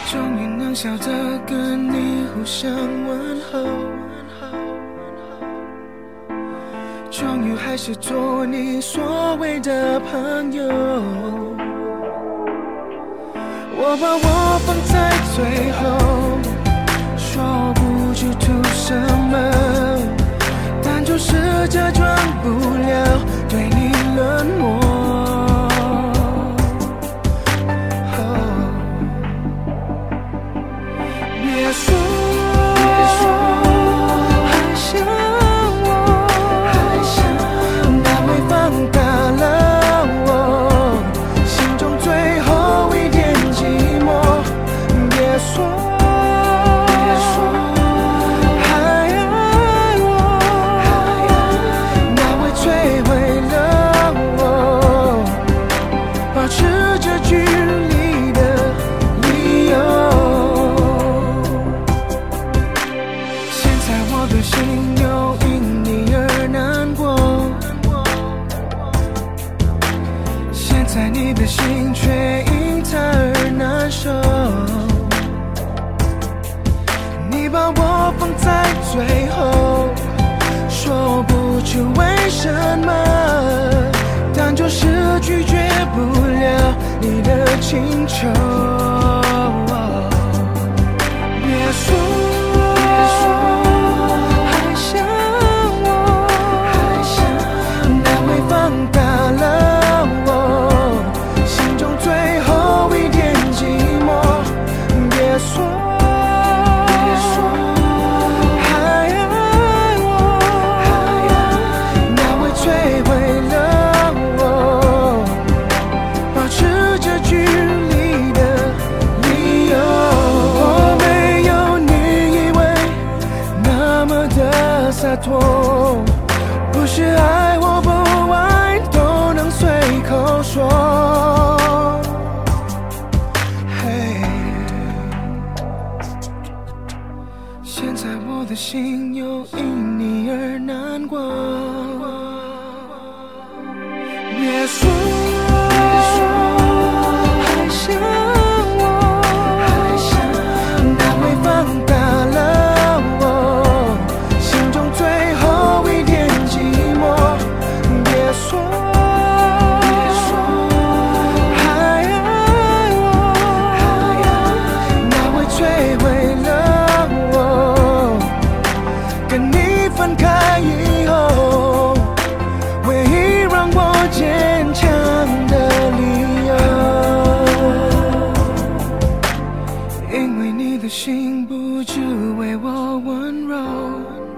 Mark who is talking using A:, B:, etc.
A: 终于能笑着跟你互相问候，终于还是做你所谓的朋友。我把我放在最后，说不出图什么，但就是假装不了对你冷漠。别说还想我，那会放大了我心中最后一点寂寞。别说还爱我，那会摧毁了我保持着距离的理由。我的心又因你而难过，现在你的心却因他而难受。你把我放在最后，说不出为什么，但就是拒绝不了你的请求。别说洒脱，不是爱或不爱都能随口说。现在我的心又因你而难过。别说还想我，那会放大了分开以后，唯一让我坚强的理由，因为你的心不只为我温柔。